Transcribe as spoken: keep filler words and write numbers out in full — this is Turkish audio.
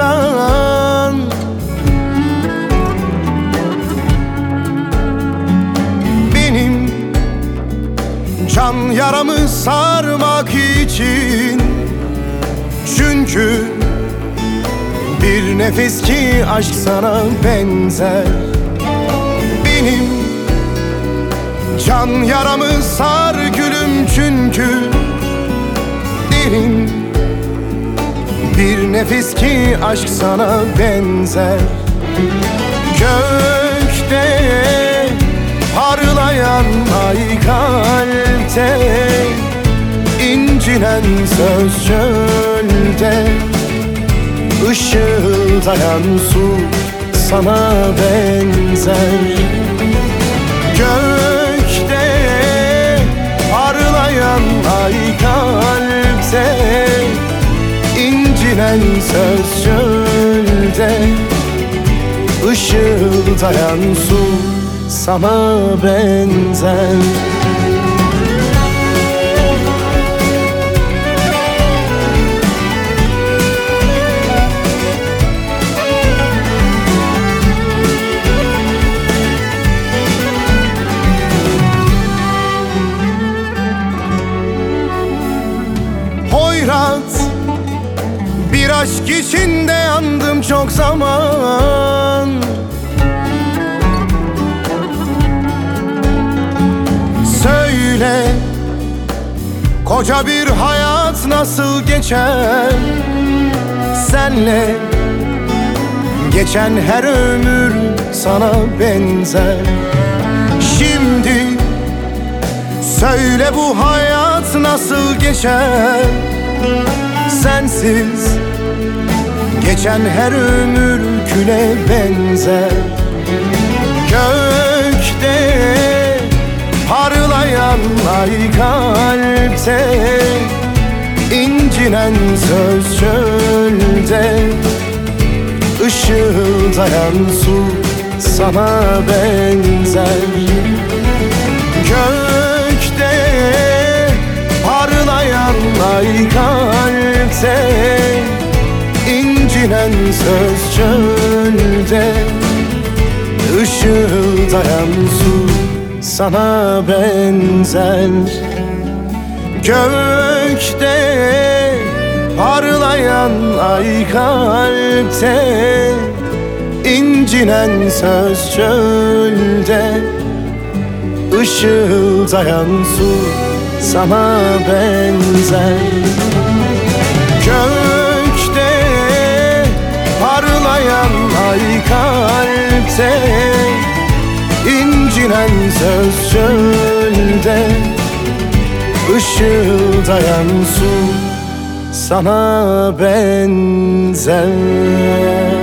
zaman. Benim can yaramı sarmak için, çünkü bir nefes ki aşk sana benzer. Benim can yaramı sar gülüm, çünkü derin bir nefes ki aşk sana benzer. Gökte parlayan ay, kalpte incinen söz, çölde ışıldayan su sana benzer. Gökte parlayan ay, kalpte incinen söz, çölde ışıldayan su sana benzer. Hoyrat bir aşk içinde yandım çok zaman. Söyle, koca bir hayat nasıl geçer senle? Geçen her ömür sana benzer. Şimdi söyle, bu hayat nasıl geçer sensiz? Geçen her ömür küle benzer. Gökte parlayan ay, kalpte incinen söz, çölde ışıldayan su sana benzer. Gökte parlayan ay, kalpte incinen söz, çölde ışıldayan su sana benzer. Gökte parlayan ay, kalpte incinen söz, çölde ışıldayan su sana benzer. Gökte parlayan ay, kalpte incinen söz, çölde ışıldayan su sana benzer.